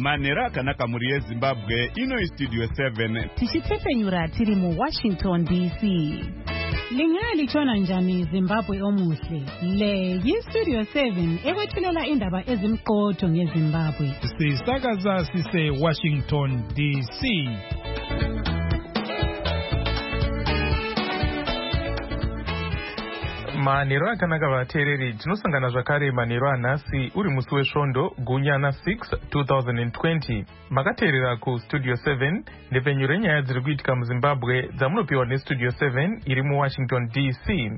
Manera Kanaka Murie Zimbabwe, ino Studio 7. Tichitepenyura tiri mu Washington DC. Lingali chona njani Zimbabwe omuhle. Le yi-Studio 7 ekwethulela indaba ezimqotho ngeZimbabwe. Sisakaza sise Washington DC. Manero akanaka vateereri, tinosangana zvakare manero anhasi uri musi wesvondo gunyana 6 2020. Makateerera kuStudio 7 ndepenyu renyaya dziri kuitika muZimbabwe dzamunopiwa neStudio 7 iri muWashington DC.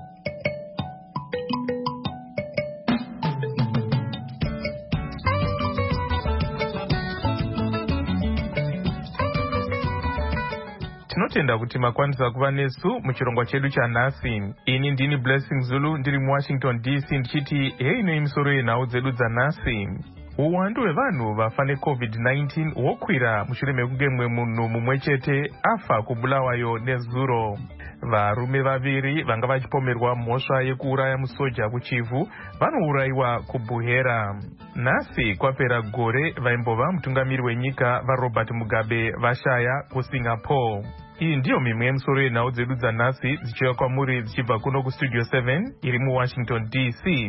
Tinotenda kuti makwanisa kuva nesu muchirongwa chedu chanhasi. Ini ndini Blessing Zulu ndiri muWashington DC ndichiti hei ino imisoro yenhau dzedu dzanhasi. Uwandu hwevanhu vafa neCovid-19 hwokwira mushure mekunge mumwe munhu mumwe chete afa kubulawayo nezuro. Varume vaviri vanga vachipomerwa mhosva yekuuraya musoja kuchivhu vanourayiwa kuBuhera. Nhasi kwapera gore vaimbova mutungamiri wenyika vaRobert Mugabe vashaya kuSingapore. Iyi ndiyo mimwe yemisoro yenhau dzedu dzanhasi dzichiuya kwamuri dzichibva kuno kuStudio 7 iri muWashington DC.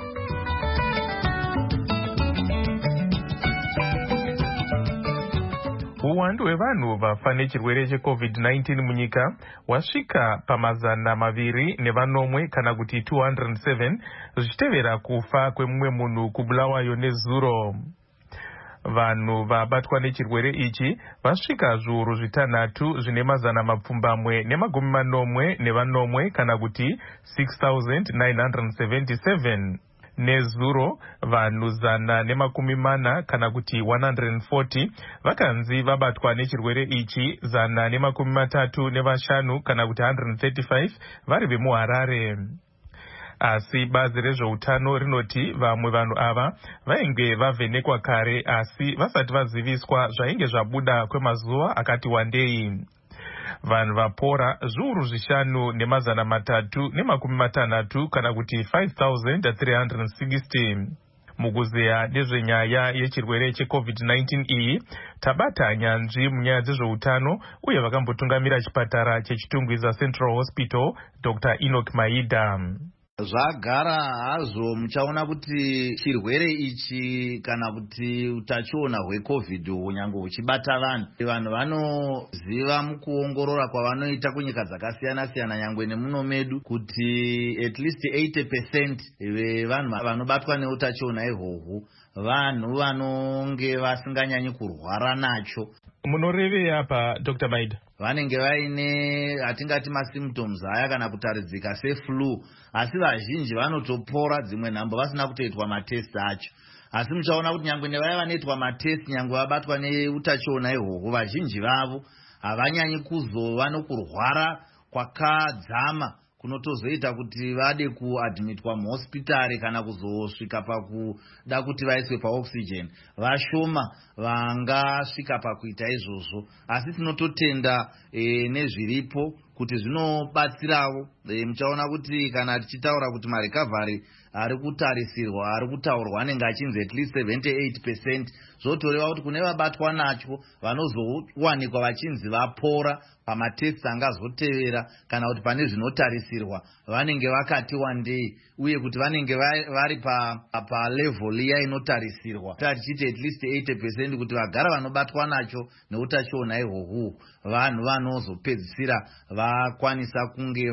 Uwandu hwevanhu vafa nechirwere cheCovid-19 munyika wasvika pa200 kana kuti 207 zvichitevera kufa kwemumwe munhu kubulawayo nezuro. Vanhu vabatwa nechirwere ichi vasvika zviuru 6 zvine 780 kana kuti 6,977. Nezuro vanhu 140 kana kuti 140 vakanzi vabatwa nechirwere ichi, 135 kana kuti 135 vari vemuHarare. Asi bazi rezveutano rinoti vamwe vanhu ava vainge vavhenekwa kare asi vasati vaziviswa zvainge zvabuda kwemazuva akati wandei. Vanhu vapora zviuru 5,360 kana kuti 5,360. Mukuzeya nezvenyaya yechirwere cheCovid-19 iyi, tabata nyanzvi munyaya dzezveutano uye vakambotungamira chipatara chechitungwiza Central Hospital, Dr. Enoch Maida. Zvagara hazvo muchaona kuti chirwere ichi kana kuti utachiona hweCovid unyango uchibata vanhu vanoziva mukuongorora kwavanoita kunyika dzakasiyana-siyana nyangwe nemuno medu kuti at least 80% vevanhu vanobatwa neutachiona ihwohwu vanhu vanonge vasinganyanyi kurwara nacho. Munorevei apa Dr. Maida? Vanenge vaine atingati masymptoms aya kana kutaridzika seflu, asi vazhinji vanotopora, dzimwe nhambo vasina kutoitwa matest acho. Asi muchaona kuti nyangwe nevaya vanoitwa matest nyangwe vabatwa neutachiona ihwohwo, vazhinji vavo havanyanyi kuzova nokurwara kwakadzama kunotozoita kuti vade kuadmitwa muhospitari kana kuzosvika pakuda kuti vaiswe paoxygen. Vashoma vangasvika pakuita izvozvo, asi tinototenda nezviripo kuti zvinobatsirawo. Muchaona kuti kana tichitaura kuti marecovery ari kutarisirwa, ari kutaurwa anenge achinzi at least 78%, zvotoreva kuti kune vabatwa nacho vanozowanikwa vachinzi vapora pamatests angazotevera kana kuti pane zvinotarisirwa vanenge vakati wandei, uye kuti vanenge vari palevel iya inotarisirwa tichiti at least 80% kuti vagara vanobatwa nacho neutachiona ihwohwu vanhu vanozopedzisira vakwanisa kunge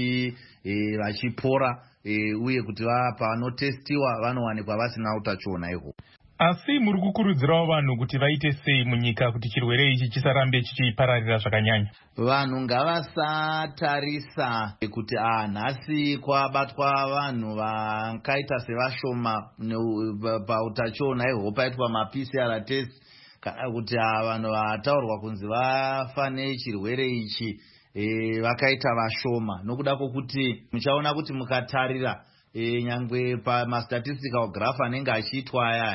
vachipora, uye kuti panotestiwa vanowanikwa vasina utachiona ihwohwu. Asi muri kukurudzirawo vanhu kuti vaite sei munyika kuti chirwere ichi chisarambe chichipararira zvakanyanya? Vanhu ngavasatarisa kuti nhasi kwabatwa vanhu vakaita sevashoma pautachiona ihwo paitwa maPCR test, kana kuti vanhu vataurwa kunzi vafa nechirwere ichi vakaita vashoma. Nokuda kwokuti muchaona kuti mukatarira nyangwe pamastatistical graph anenge achiitwa ayaya,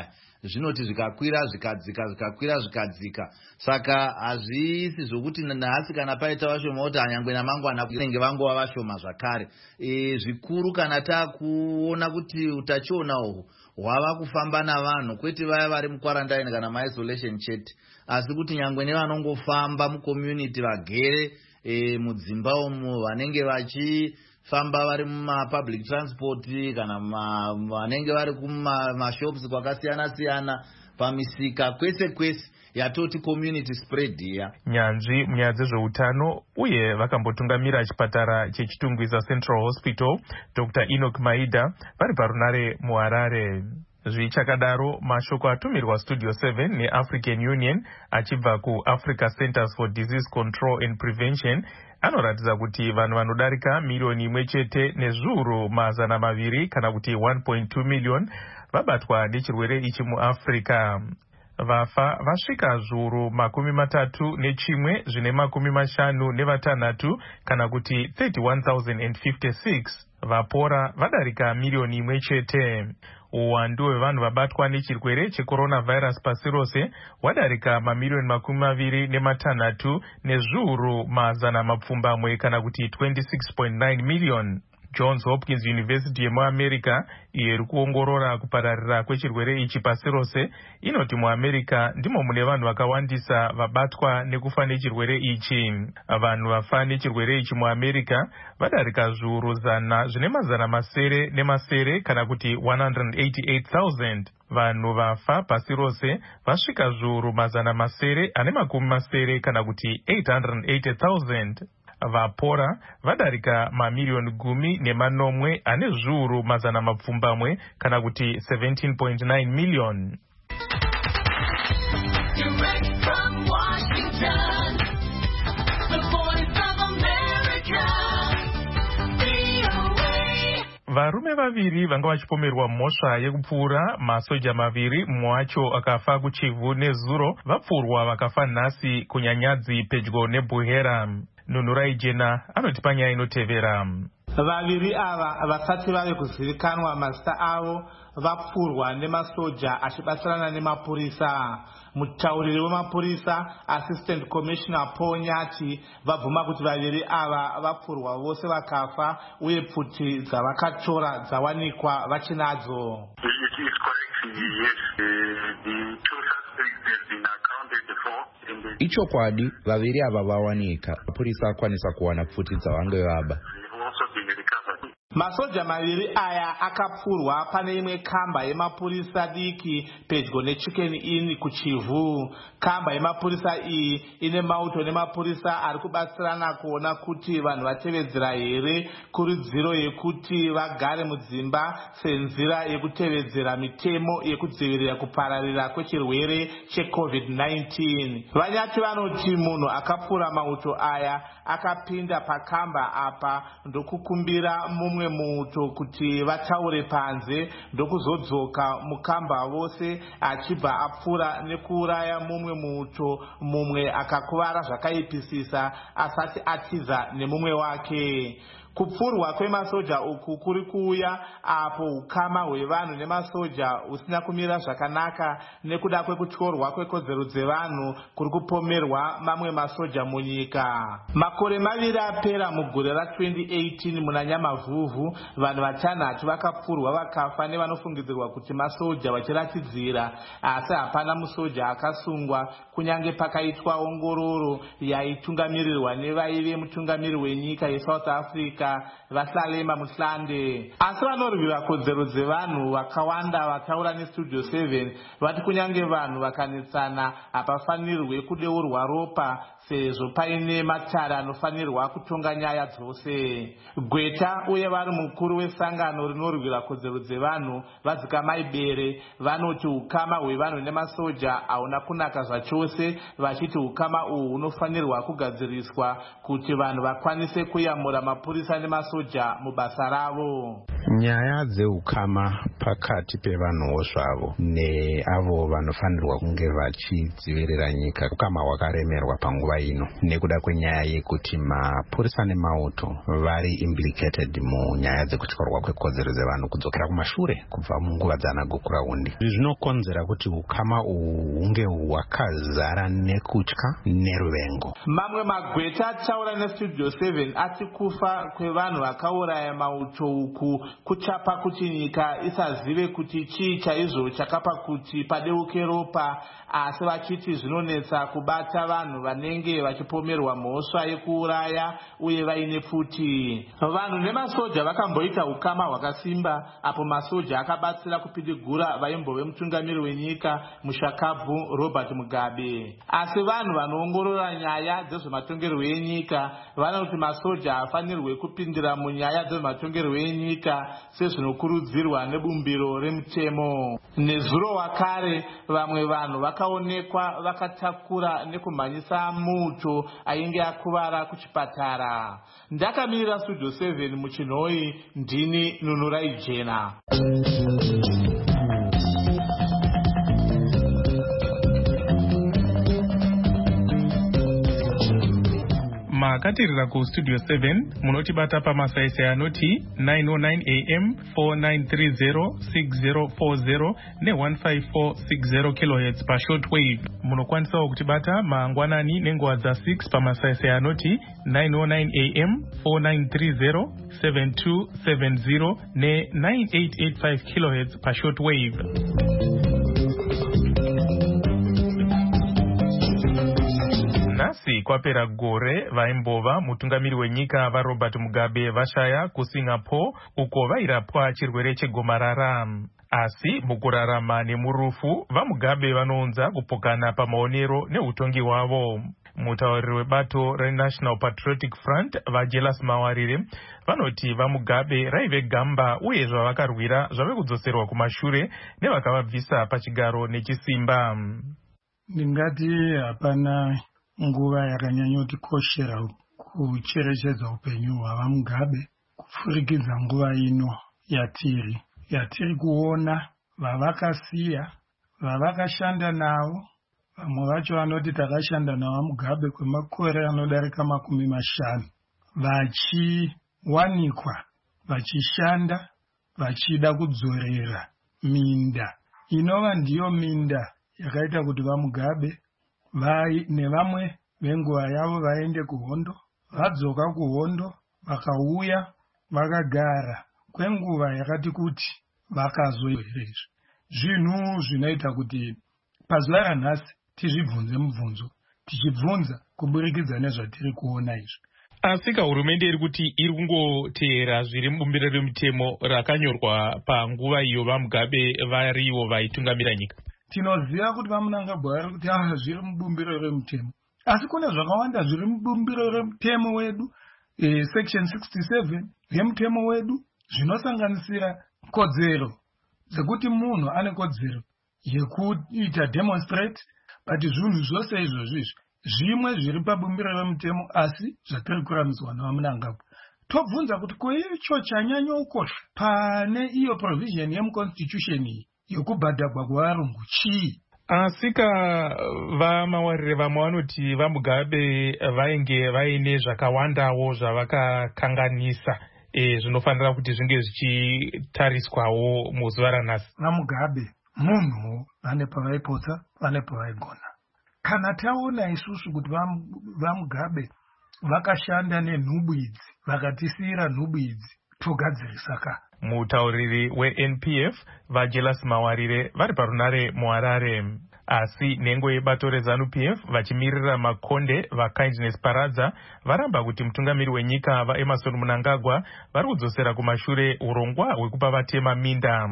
zvinoti zvikakwira zvikadzika zvikakura zvikadzika. Saka hazvisi zvokuti nhasi kana paita vashoma kuti anyangwe namangwana kunenge vangova vashoma zvakare. Zvikuru kana takuona kuti utachiona uhwu hwava kufamba navanhu, kwete vaya vari mukwarandaini kana maisolation chete, asi kuti nyangwe nevanongofamba mucommunity vagere mudzimba umu, vanenge vachifamba vari mumapublic transport kana vanenge vari kumashops kwakasiyana siyana, pamisika, kwese kwese yatoti community spread iya. Nyanzvi munyaya dzezveutano uye vakambotungamira chipatara chechitungwiza Central Hospital Dr. Enoch Maida vari parunare muHarare. Zvichakadaro, mashoko atumirwa Studio 7 neAfrican Union achibva kuAfrica Centers for Disease Control and Prevention anoratidza kuti vanhu vanodarika milioni imwe chete nezviuru mazana maviri kana kuti 1.2 million vabatwa nechirwere ichi muAfrica. Vafa vasvika zviuru 31 zvine 56 kana kuti 31,056. Vapora vadarika milioni imwe chete. Uwandu hwevanhu vabatwa nechirwere checoronavirus pasi rose hwadarika mamilioni 26 nezviuru mazana mapfumbamwe kana kuti 26.9 million. Johns Hopkins University yemuAmerica iri kuongorora kupararira kwechirwere ichi pasi rose inoti muAmerica ndimo mune vanhu vakawandisa vabatwa nekufa nechirwere ichi. Vanhu vafa nechirwere ichi muAmerica vadarika zviuru 100 zvine mazana masere kana kuti 188,000. Vanhu vafa pasi rose vasvika zviuru mazana masere kana kuti 880,000. Vapora vadarika mamilioni 10 ane zviuru mazana mapfumbamwe kana kuti 17.9 million. Varume vaviri vanga vachipomerwa mhosva yekupfura masoja maviri, mumwe wacho akafa kuChivu nezuro, vapfurwa vakafa nhasi kuNyanyadzi pedyo neBuhera. Nunurai Jena anotipa nyaya inotevera. Vaviri ava vasati vave kuzivikanwa mazita avo vapfurwa nemasoja achibatsirana nemapurisa. Mutauriri wemapurisa Assistant Commissioner Paul Nyati vabvuma kuti vaviri ava vapfurwa vose vakafa uye pfuti dzavakatora dzawanikwa vachinadzo. It is correct, yes. The two suspects have been accounted for. Ichokwadi, vaviri ava vawanika. Mapurisa akwanisa kuwana pfuti dzavange vaba. Masoja maviri aya akapfurwa pane imwe kamba yemapurisa diki pedyo neChicken Inn kuChivu. Kamba yemapurisa iyi ine mauto nemapurisa ari kubatsirana kuona kuti vanhu vatevedzera here kurudziro yekuti vagare mudzimba senzira yekutevedzera mitemo yekudzivirira kupararira kwechirwere cheCovid-19. Vanyati vanoti munhu akapfura mauto aya akapinda pakamba apa ndokukumbira mumwe muto kuti vataure panze ndokuzodzoka mukamba vose achibva apfura nekuuraya mumwe muto, mumwe akakuvara zvakaipisisa asati atiza nemumwe wake. Kupfurwa kwemasoja uku kuri kuuya apo ukama hwevanhu nemasoja husina kumira zvakanaka nekuda kwekutyorwa kwekodzero dzevanhu kuri kupomerwa mamwe masoja munyika. Makore maviri apera mugore ra2018 muna Nyamavhuvhu, vanhu vatanhatu vakapfurwa vakafa nevanofungidzirwa kuti masoja vachiratidzira, asi hapana musoja akasungwa kunyange pakaitwa ongororo yaitungamirirwa nevaive mutungamiri wenyika yeSouth Africa Vasalema Muhlande. Asi vanorwira kodzero dzevanhu vakawanda vataura neStudio 7 vati kunyange vanhu vakanetsana hapafanirwe kudeurwa ropa sezvo paine matara anofanirwa kutonga nyaya dzose. Gweta uye vari mukuru wesangano rinorwira kodzero dzevanhu Vadzikamai Bere vanoti ukama hwevanhu nemasoja hauna kunaka zvachose, vachiti ukama uhu hunofanirwa kugadziriswa kuti vanhu vakwanise kuyamura mapurisa nemasoja mubasa ravo. Nyaya dzeukama pakati pevanhuwo zvavo neavo vanofanirwa kunge vachidzivirira nyika ukama hwakaremerwa panguva ino nekuda kwenyaya yekuti mapurisa nemauto vari implicated munyaya dzekutyorwa kwekodzero dzevanhu kudzokera kumashure kubva munguva dzana gukurahundi. Zvinokonzera kuti ukama uhu hunge hwakazara nekutya neruvengo. Mamwe magweta ataura nestudio 7 ati kufa kwevanhu vakauraya mauto uku kuchapa kuti nyika isazive kuti chii chaizvo chakapa kuti padeuke ropa, asi vachiti zvinonetsa kubata vanhu vanenge vachipomerwa mhosva yekuuraya uye vaine pfuti. Vanhu nemasoja vakamboita ukama hwakasimba apo masoja akabatsira kupidigura vaimbove mutungamiri wenyika mushakabvu Robert Mugabe. Asi vanhu vanoongorora nyaya dzezvematongerwo enyika vanoti masoja hafanirwe kupindira munyaya dzezvematongerwo enyika sezvinokurudzirwa nebumbiro remutemo. Nezuro wakare vamwe vanhu vakaonekwa vakatakura nekumhanyisa muto ainge akuvara kuchipatara. Ndakamirira studio 7 muchinhoi, ndini Nunurai Jena. Makatirira kustudio 7 munotibata pamasaisai anoti 909 am 4930 6040 ne15460 kHz pashortwave. Munokwanisawo kutibata mangwanani nenguva dza6 pamasaisai anoti 909 am 4930 7270 ne9885 kHz pashortwave. Nasi kwapera gore vaimbova mutungamiri wenyika vaRobert Mugabe vashaya kuSingapore uko vairapwa chirwere chegomarara. Asi mukurarama nemurufu vaMugabe vanounza kupokana pamaonero neutongi hwavo. Mutauriri webato reNational Patriotic Front vaJelas Mawarire vanoti vaMugabe raive gamba uye zvavakarwira zvave kudzoserwa kumashure nevakavabvisa pachigaro nechisimba. Ndingati hapana nguva yakanyanyotikoshera kucherechedza upenyu hwavaMugabe kupfurikidza nguva ino yatiri kuona vavakasiya, vavakashanda navo. Vamwe vacho vanoti takashanda navaMugabe kwemakore anodarika 50 vachiwanikwa vachishanda vachida kudzorera minda inova ndiyo minda yakaita kuti vaMugabe nevamwe venguva yavo vaende kuhondo, vadzoka kuhondo vakauya vakagara kwenguva yakati kuti vakazoerezva. Zvinhu zvinoita kuti pazuva ranhasi tizvibvunze mubvunzo, tichibvunza kuburikidza nezvatiri kuona izvi. Asika hurumende iri kuti iri kungoteera zviri mubumbiro remutemo rakanyorwa panguva iyo vaMugabe varivo vaitungamira nyika. Tinoziva kuti vaMunangagwa vari kuti zviri mubumbiro remutemo, asi kune zvakawanda zviri mubumbiro remutemo wedu, section 67 yemutemo wedu, zvinosanganisira kodzero dzekuti munhu ane kodzero yekuita demonstrate, but zvinhu zvose izvozvi zvimwe zviri pabumbiro remutemo asi zvatiri kuramiswa navaMunangagwa. Tobvunza kuti ko icho chanyanya ukosha pane iyo provision yemuconstitution iyi yokubhadhagwa kwevarungu chii? Asika vaMawarire vamwe vanoti vaMugabe vainge vaine zvakawandawo zvavakakanganisa zvinofanira kuti zvinge zvichitariswawo muzuva ranhasi. vaMugabe munhu vane pavaipotsa, vane pavaigona. Kana taona isusu kuti vaMugabe vakashanda nenhubu idzi, vakatisiyira nhubu idzi, togadzirisa ka. Mutauriri weNPF vaJelas Mawarire vari parunare muHarare. Asi nhengo yebato reZANU-PF vachimirira makonde vaKindness Paradza varamba kuti mutungamiri wenyika vaEmmerson Mnangagwa vari kudzosera kumashure urongwa hwekupa vatema minda.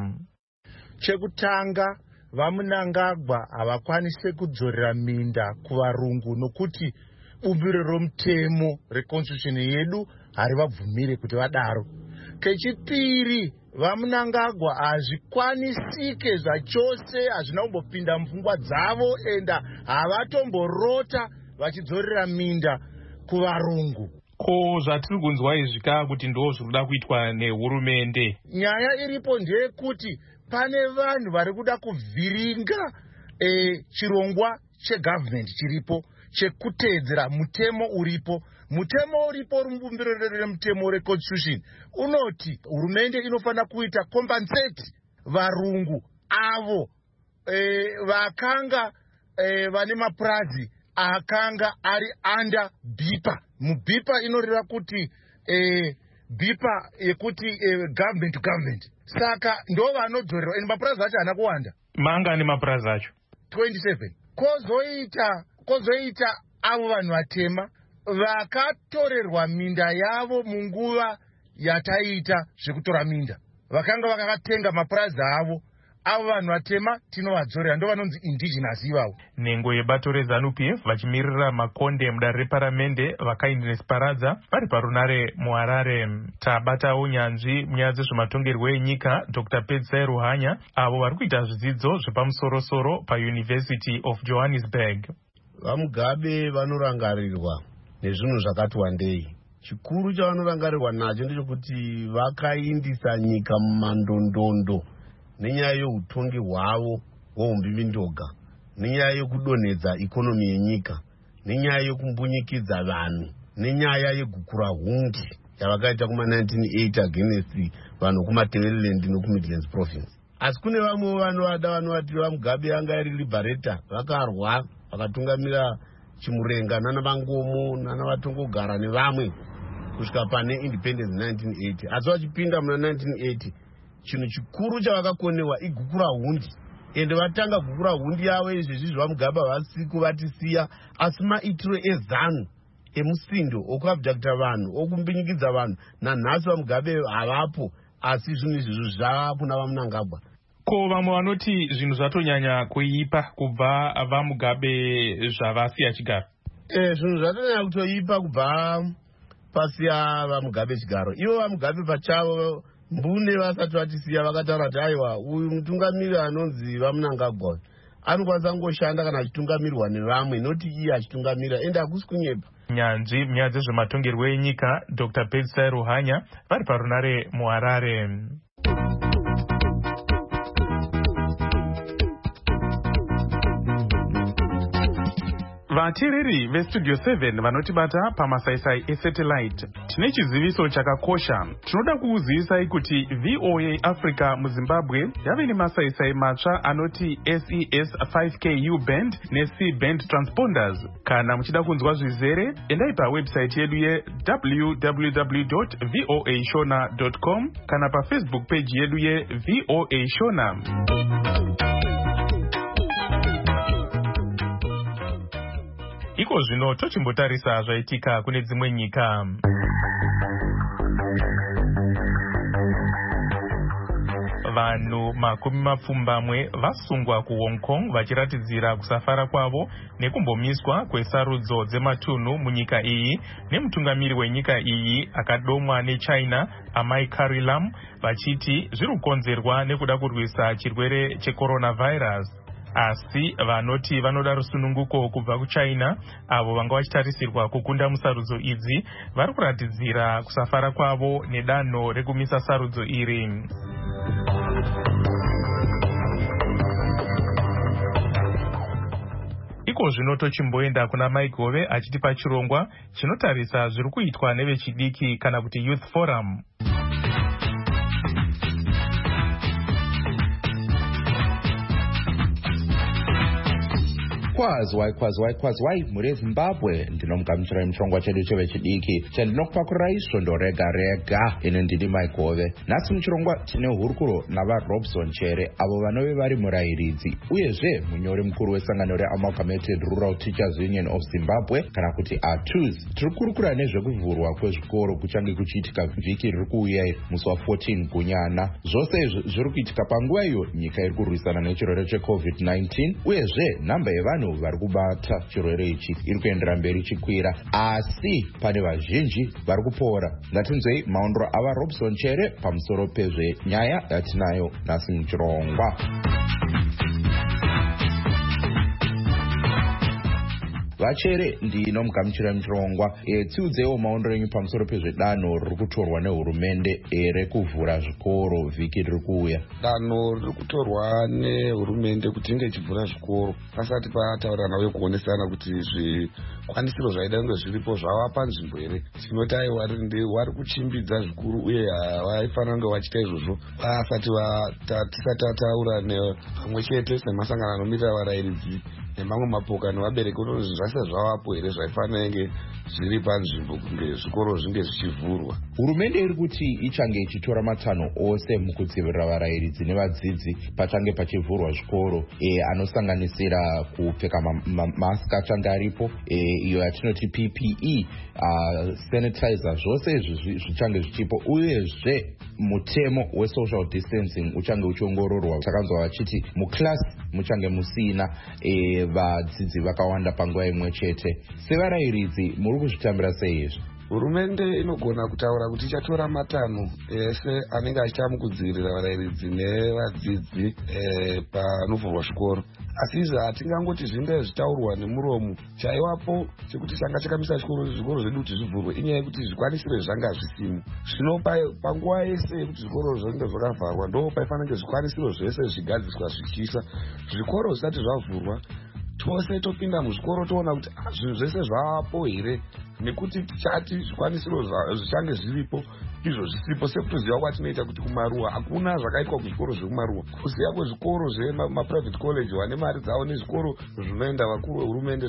Chekutanga, vaMnangagwa havakwanise kudzorera minda kuvarungu nokuti bumbiro romutemo reconstitution yedu harivabvumire kuti vadaro. Kechipiri, vaMnangagwa hazvikwanisike zvachose, hazvina kumbopinda mupfungwa dzavo enda havatomborota vachidzorera minda kuvarungu. ko zvatiri kunzwa izvika kuti ndo zvirikuda kuitwa nehurumende. Nyaya iripo ndeyekuti pane vanhu vari kuda kuvhiringa chirongwa chegavhmendi chiripo chekuteedzera mutemo uripo. Mutemo uripo rumbumbiro remutemo reconstitution unoti hurumende inofanira kuita compensate varungu avo vakanga vane mapurazi akanga ari under bipa. Mubipa inoreva kuti bipa yekuti government to government. Saka ndo vanodzorerwa ende mapurazi acho haana kuwanda. Mangani mapurazi acho? 27. Kozoita avo vanhu vatema vakatorerwa minda yavo munguva yataita zvekutora minda, vakanga vakatenga mapurazi avo. Avo vanhu vatema tinovadzorera, ndo vanonzi indigenous ivavo. Nhengo yebato reZANU-PF vachimirira makonde mudare reparamende vakainesiparadza vari parunare muHarare. Tabatawo nyanzvi munyaya dzezvematongerwo enyika Dr. Pedzisai Ruhanya avo vari kuita zvidzidzo zvepamusorosoro paUniversity of Johannesburg. VaMugabe vanorangarirwa nezvinhu zvakati wandei. Chikuru chavanorangarirwa nacho ndechekuti vakaindisa nyika mumandondondo nenyaya yeutongi hwavo hweumbivindonga, nenyaya yekudonhedza ikonomi yenyika, nenyaya yekumbunyikidzwa vanhu, nenyaya yegukura hundi yavakaita kuma1980 against vanhu kumaThebeleland nokuMidlands province. Asi kune vamwe vanovada vanovati vaMugabe anga iri liberator, vakarwa vakatungamira Chimurenga nana Vangomo nana Vatongogara nevamwe kusvika pane independence 1980. Asi vachipinda muna 1980 chinhu chikuru chavakakonewa igukura hundi, ende vatanga gukura hundi yavo izvezvi vaMugabe havasi kuvatisiya, asi maitiro eZANU emusindo okuabducta vanhu okumbinyikidza vanhu nanhasi vaMugabe havapo, asi zvinhu izvezvo zvava kuna vaMnangagwa. Ko vamwe vanoti zvinhu zvatonyanya kuipa kubva vaMugabe zvavasiya chigaro? Zvinhu zvatonyanya kutoipa kubva pasiya vaMugabe chigaro. Ivo vaMugabe pachavo mbune vasati vatisiya vakataura kuti aiwa uyu mutungamiri anonzi vaMnangagwa anokwanisa ngoshanda kana achitungamirirwa nevamwe, noti iye achitungamira, ende hakusi kunyepa. Nyanzvi munyaya dzezvematongerwo enyika Dr. Pedzisai Ruhanya vari parunare muHarare. Vateereri veStudio 7 vanotibata pamasaisai esatellite, tine chiziviso chakakosha. Tinoda kukuzivisai kuti VOA Africa muZimbabwe yave nemasaisai matsva anoti SES 5K U-band neC-band transponders. Kana muchida kunzwa zvizere, endai pawebsite yedu ye www.voashona.com kana paFacebook page yedu yeVOA Shona. Iko zvino tochimbotarisa zvaitika kune dzimwe nyika. Vanhu makumi mapfumbamwe vasungwa kuHong Kong vachiratidzira kusafara kwavo nekumbomiswa kwesarudzo dzematunhu munyika iyi nemutungamiri wenyika iyi akadomwa neChina Amai Carrie Lam vachiti zviri kukonzerwa nekuda kurwisa chirwere checoronavirus. Asi vanoti vanoda rusununguko kubva kuChina avo vanga vachitarisirwa kukunda musarudzo idzi vari kuratidzira kusafara kwavo nedanho rekumisa sarudzo iri. Iko zvino tochimboenda kuna Maigove achitipa chirongwa chinotarisa zviri kuitwa nevechidiki kana kuti Youth Forum. Kwazwai muri Zimbabwe, ndinomugamuchirai muchirongwa chedu chevechidiki chandinokupakurai svondo rega rega. Ine ndini Maigove. Nhasi muchirongwa tine hurukuro navaRobson Chere avo vanove vari murayiridzi uyezve munyori mukuru wesangano reAmalgamated Rural Teachers Union of Zimbabwe kana kuti ATUZ. Tiri kurukura nezvekuvhurwa kwezvikoro kuchange kuchiitika vhiki riri kuuya musi wa14 Gunyana. Zvose izvi zviri kuitika panguva iyo nyika iri kurwisana nechirwere cheCovid-19 uyezve nhamba yevanhu vari kubata chirwere ichi iri kuendera mberi ichikwira, asi pane vazhinji vari kupora. Ngatinzwei maondro avaRobson Chere pamusoro pezvenyaya yatinayo nhasi muchirongwa. Vachere ndinomugamuchira muchirongwa. Tiudzewo maonero enyu pamusoro pezvedanho riri kutorwa nehurumende rekuvhura zvikoro vhiki riri kuuya. Danho riri kutorwa nehurumende kuti inge ichivhura zvikoro pasati pataurirana uye kuonesana kuti zvikwanisiro zvaida kunge zviripo zvava panzvimbo here. Tinoti aiwa wari kuchimbidza zvikuru uye vaifanira kunge vachiita izvozvo vasati tisati tataura pamwe chete semasangano anomirira varairidzi nemamwe mapoka nevabereki kuti zvase zvavapo here zvaifanira kunge zviri panzvimbo kunge zvikoro zvinge zvichivhurwa. Hurumende iri kuti ichange ichitora matanho ose mukudzivirira varairidzi nevadzidzi pachange pachivhurwa zvikoro anosanganisira kupfeka mamask achange aripo, iyo yatinoti PPE, sanitizer, zvose izvi zvichange zvichipo, uyezve mutemo wesocial distancing uchange uchiongororwa. Takanzwa vachiti muklasi muchange musina vadzidzi vakawanda panguva imwe chete. Sevarairidzi muri kuzvitambira sei izvi? Hurumende inogona kutaura kuti ichatora matanho ese anenge achiita mukudzivirira varairidzi nevadzidzi panovhurwa zvikoro. Asi izvi hatingangoti zvinge zvitaurwa nemuromo. Chaiwapo chekuti changa chakamisa zvikoro zvedu kuti zvivhurwe inyaya yekuti zvikwanisiro zvanga zvisimo. Zvino panguva yese yekuti zvikoro zvinenge zvakavharwa ndo paifanira kunge zvikwanisiro zvese zvigadziswa zvichiisa. Zvikoro zvisati zvavhurwa tose topinda muzvikoro toona kuti zvinhu zvese zvavapo here, nekuti tichati zvikwanisiro zvichange zviripo izvo zvisipo. Sekutoziva kwatinoita kuti kumaruwa hakuna zvakaitwa kuzvikoro zvekumaruwa. Kuziva kwezvikoro zvemaprivate college vane mari dzavo nezvikoro zvinoenda vakuru vehurumende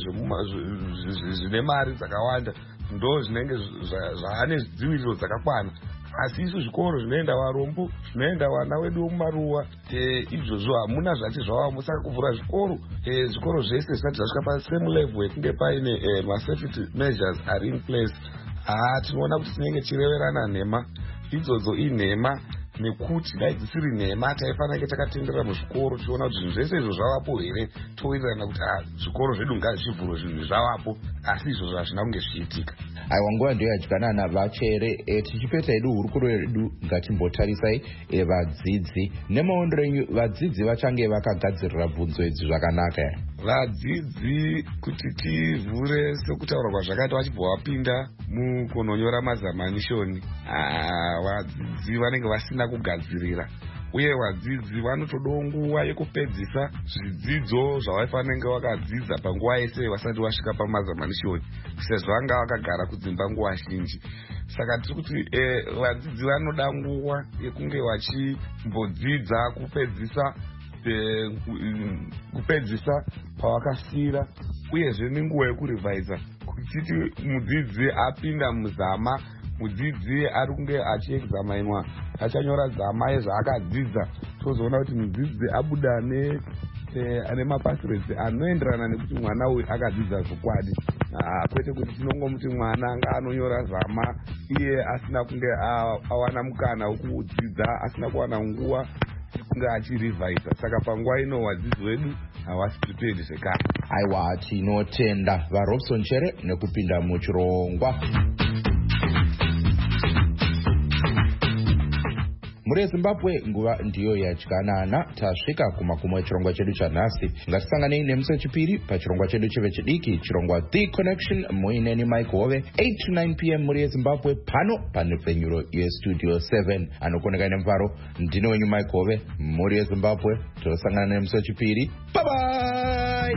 zvine mari dzakawanda ndo zvinenge zvaane dziviriro dzakakwana. Asi isu zvikoro zvinoenda varombo, zvinoenda vana wedu womumaruwa, izvozvo hamuna zvati zvavamo. Saka kuvhura zvikoro zvese zvisati zvasvika pasame level yekunge paine masafety measures are in place. Tinoona kuti tinenge chireverana nhema idzodzo inhema, nekuti dai dzisiri nhema taifanira kunge takatenderera muzvikoro tichiona kuti zvinhu zvese izvo zvavapo here, towirirana kuti zvikoro zvedu ngazvivhurwe zvinhu zvavapo, asi izvozvo hazvina kunge zvichiitika. Aiwa, nguva ndiyo yadyanana Vachere. Tichipeta hedu hurukuro yedu ngatimbotarisai vadzidzi nemaondero enyu. Vadzidzi vachange vakagadzirira bvunzo idzi zvakanaka here? Vadzidzi kuti tivhure sekutaura kwazvakaita vachibva vapinda mukunonyora mazamanishoni, vadzidzi vanenge vasina kugadzirira, uye vadzidzi vanotodawo nguva yekupedzisa zvidzidzo zvavaifanenge vakadzidza panguva yese vasati vasvika pamazamanishoni, sezvo vanga vakagara kudzimba nguva zhinji. Saka tiri kuti vadzidzi vanoda nguva yekunge vachimbodzidza kupedzisa pavakasira, uyezve nenguva yekurivhaisa, kuchiti mudzidzi apinda muzama, mudzidzi ari kunge achiexamainwa achanyora zama yezvaakadzidza, tozoona kuti mudzidzi abuda ane mapasireti anoenderana nekuti mwana uyu akadzidza zvokwadi, kwete kuti tinongomuti mwana ngaanonyora zama iye asina kunge awana mukana wekudzidza, asina kuwana nguva kunge achirivhaisa. Saka panguva ino wadzidzi wedu havasi prepared zvekare. Aiwa, tinotenda vaRobson Chere nekupinda muchirongwa. Muri Zimbabwe nguva ndiyo yadyanana. Tasvika kumagumo echirongwa chedu chanhasi. Ngatisanganei nemusi wechipiri pachirongwa chedu chevechidiki, chirongwa The Connection, muineni Mike Hove, 8 to 9 p.m. muri Zimbabwe, pano panepfenyuro yestudio 7. Anokoneka nemufaro ndino wenyu Mike Hove, muri Zimbabwe. Tosangana nemusi wechipiri. Bye bye.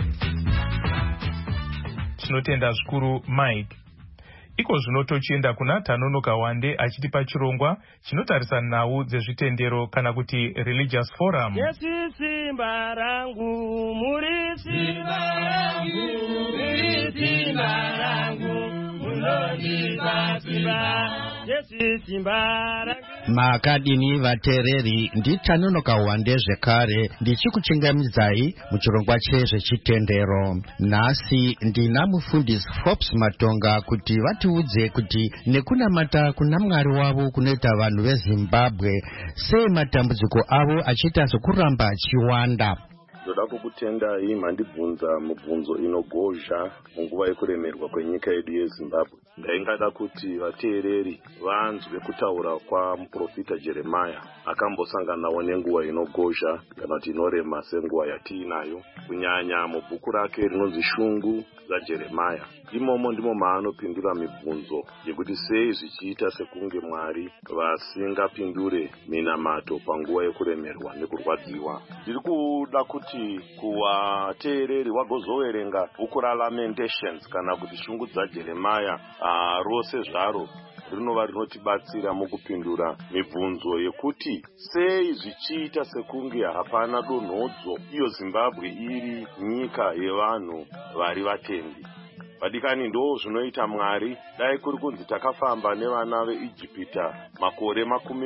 Tinotenda zvikuru Mike. Iko zvino tochienda kuna Tanonoka Wande achiti pachirongwa chinotarisa nhau dzezvitendero kana kuti religious forum. Yesu simba rangu, muri simba rangu, muri simba rangu, munondipa simba. Yesu simba rangu. Makadini vatereri, nditanonoka Wande zvekare ndichikuchingamidzai muchirongwa chezvechitendero. Nhasi ndina mufundisi Forbes Matonga kuti vatiudze kuti nekunamata kuna Mwari wavo kunoita vanhu veZimbabwe sei matambudziko avo achiita sokuramba achiwanda. ndoda kukutendai mandibvunza mubvunzo inogozha munguva yekuremerwa kwenyika yedu yeZimbabwe. Ndaingada kuti vateereri vanzwe kutaura kwamuprofita Jeremiah akambosanganawo nenguva inogozha kana kuti inorema senguva yatiinayo, kunyanya mubhuku rake rinonzi Shungu dzaJeremiah. Imomo ndimo maanopindura mibvunzo yekuti sei zvichiita sekunge Mwari vasingapindure minamato panguva yekuremerwa nekurwadziwa. Ndiri kuda kuti kuvateereri vagozoverenga bhuku raLamentations kana kuti Shungu dzaJeremiah rose zvaro rinova rinotibatsira mukupindura mibvunzo yekuti sei zvichiita sekunge hapana donhodzo iyo Zimbabwe iri nyika yevanhu vari vatendi. Vadikani ndo zvinoita Mwari. Dai kuri kunzi takafamba nevana veIjipita makore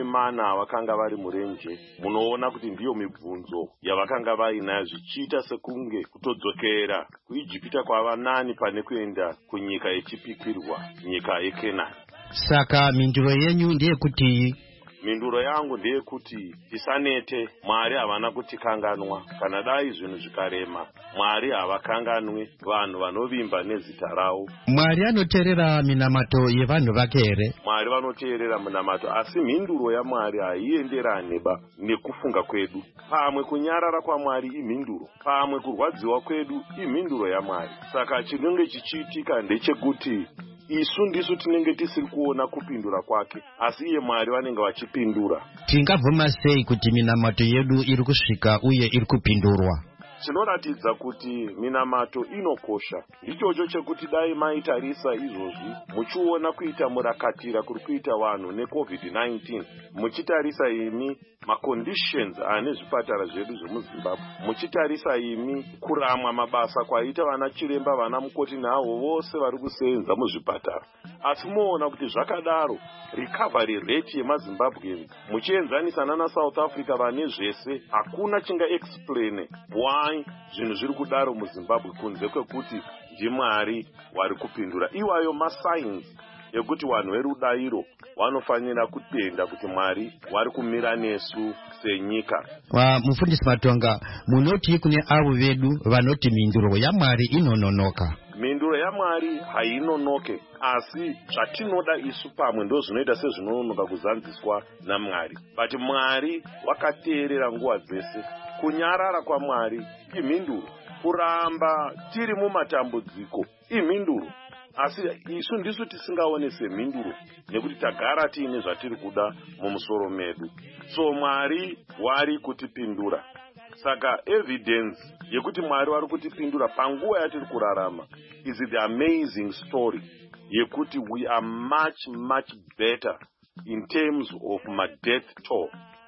40 vakanga vari murenje, munoona kuti ndiyo mibvunzo yavakanga vainayo, zvichiita sekunge kutodzokera kuIjipita kwava nani pane kuenda kunyika yechipikirwa, nyika yeKenani. Saka minduro yenyu ndeyekuti? Minduro yangu ndeyekuti tisanete. Mwari havana kutikanganwa. Kana dai zvinhu zvikarema, Mwari havakanganwi vanhu vanovimba nezita rawo. Mwari anoteerera minamato yevanhu vake here? Mwari vanoteerera minamato, asi mhinduro yaMwari haienderani nekufunga kwedu. Pamwe kunyarara kwaMwari imhinduro, pamwe kurwadziwa kwedu imhinduro yaMwari. Saka chinenge chichiitika ndechekuti isu ndisu tinenge tisiri kuona kupindura kwake, asi iye Mwari vanenge vachipindura. Tingabvuma sei kuti minamato yedu iri kusvika uye iri kupindurwa? Chinoratidza kuti minamato inokosha ndichocho chekuti dai maitarisa izvozvi muchiona kuita murakatira kuri kuita vanhu neCovid-19, muchitarisa imi maconditions ane zvipatara zvedu zvemuZimbabwe, muchitarisa imi kuramwa mabasa kwaita vana chiremba, vana mukoti navo vose vari kusenza muzvipatara, asi muona kuti zvakadaro recovery rate yemaZimbabwe muchienzanisa nana South Africa vane zvese, hakuna chinga explain why zvinhu zviri kudaro muZimbabwe kunze kwekuti ndiMwari wari kupindura. Iwayo masigns ekuti vanhu verudairo vanofanira kutenda kuti Mwari wari kumira nesu senyika. Mufundisi Matonga, munoti kune avo vedu vanoti minduro yaMwari inononoka? Minduro yaMwari hainonoke, asi zvatinoda isu pamwe ndo zvinoita sezvinononoka kuzanziswa naMwari. But Mwari wakateerera nguva dzese. Kunyarara kwaMwari imhinduro, kuramba tiri mumatambudziko imhinduro, asi isu ndisu tisingaone semhinduro nekuti tagara tiine zvatiri kuda mumusoro medu. So Mwari wari kutipindura. Saka evidence yekuti Mwari wari kutipindura panguva yatiri kurarama is the amazing story yekuti we are much better in terms of death toll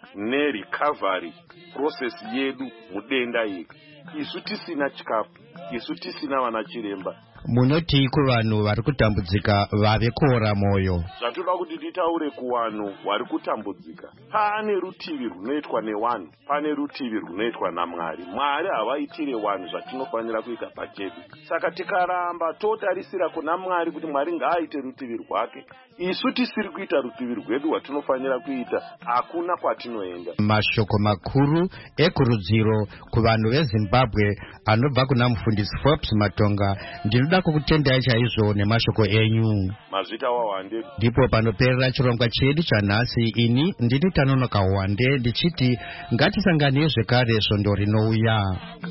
nerecovery process yedu mudenda iri. Isu tisina chikafu, isu tisina vana chiremba. Munoti kuvanhu vari kutambudzika vave kuora moyo. Zvatoda kuti titaure kuvanhu vari kutambudzika. Pane rutivi runoitwa nevanhu, pane rutivi runoitwa naMwari. Mwari havaitire vanhu zvatinofanira kuita pachedu. Saka tikaramba totarisira kuna Mwari kuti Mwari ngaaite rutivi rwake, isu tisiri kuita rutivi rwedu rwatinofanira kuita, hakuna kwatinoenda. Mashoko makuru ekurudziro kuvanhu veZimbabwe anobva kuna mufundisi Forbes Matonga. Ndinoda kukutendai chaizvo nemashoko enyu. Mazvita wawande. Ndipo panoperera chirongwa chedu chanhasi. Ini ndini Tanonoka Wande ndichiti ngatisangane zvekare svondo rinouya.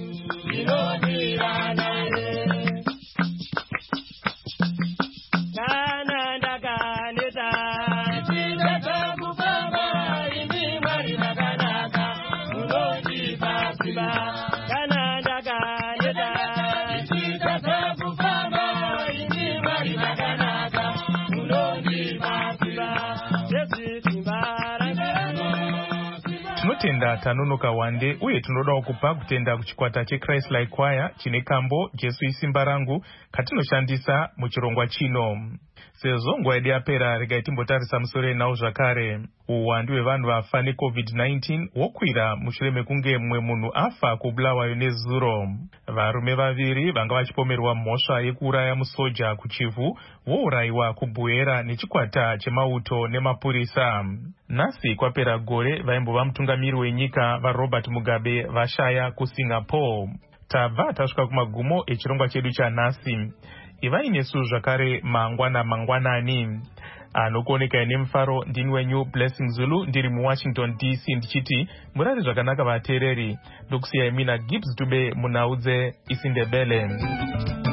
Tinotenda Tanonoka Wande uye tinoda kupa kutenda kuchikwata cheChrist Like Choir chine kambo Jesu isimba rangu katinoshandisa muchirongwa chino. Sezvo nguva yedu yapera, regai timbotarisa musoro enhau zvakare. Uwandu hwevanhu vafa neCovid-19 wokwira mushure mekunge mumwe munhu afa kubulawayo nezuro. Varume vaviri vanga vachipomerwa mhosva yekuuraya musoja kuChivu vourayiwa kubhuera nechikwata chemauto nemapurisa. Nhasi kwapera gore vaimbova mutungamiri wenyika vaRobert Mugabe vashaya kuSingapore. Tabva tasvika kumagumo echirongwa chedu chanhasi. Ivai nesu zvakare mangwanani. Anokuoneka nemufaro ndini wenyu Blessing Zulu ndiri muWashington DC ndichiti murari zvakanaka vateereri. Ndokusiyai mina Gibbs Dube munaudze isindebele.